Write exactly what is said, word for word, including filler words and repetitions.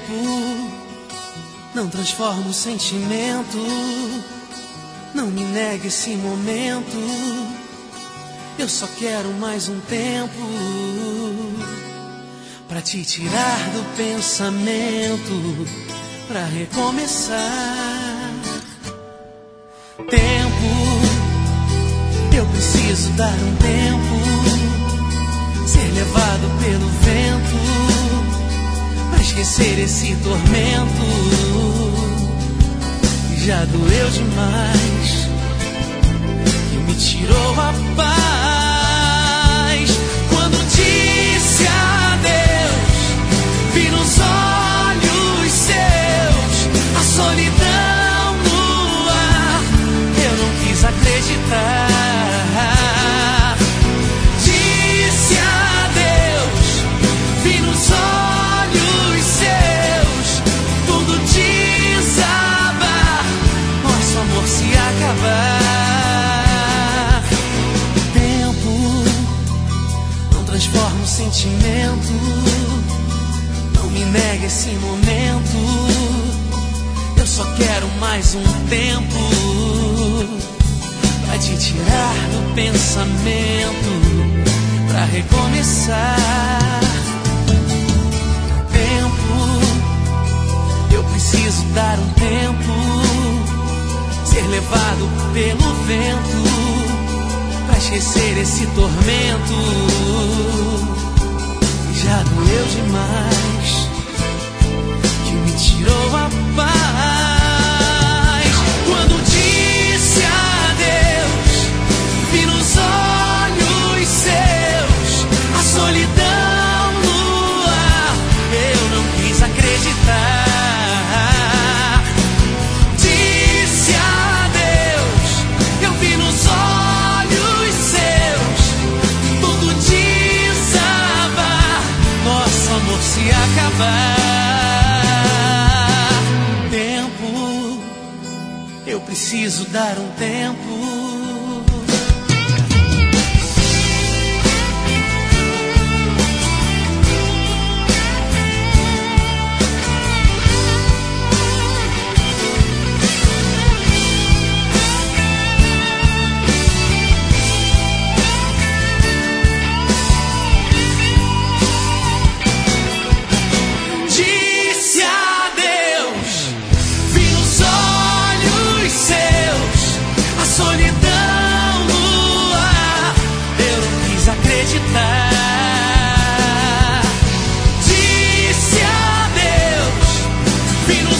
tempo não transforma o sentimento. Não me negue esse momento. Eu só quero mais um tempo pra te tirar do pensamento, pra recomeçar. Tempo, eu preciso dar um tempo, ser levado pelo vento, pra esquecer esse tormento que já doeu demais, que me tirou a paz. Quando disse adeus, vi nos olhos seus a solidão no ar. Eu não quis acreditar. Disse adeus, vi nos olhos seus tudo desabar, nosso amor se acabar. Tempo não transforma o sentimento. Não me negue esse momento. Eu só quero mais um tempo pra te tirar do pensamento, pra recomeçar. Tempo, eu preciso dar um tempo, ser levado pelo vento, pra esquecer esse tormento que já doeu demais, que me tirou a paz. Quando disse adeus, vi nos olhos seus a solidão no ar. Eu não quis acreditar. Disse adeus, eu vi nos olhos seus tudo desabar, nosso amor se acabar. Tempo, eu preciso dar um tempo. Disse adeus, vi nos olhos seus a solidão no ar. Eu não quis acreditar. Disse adeus, vi nos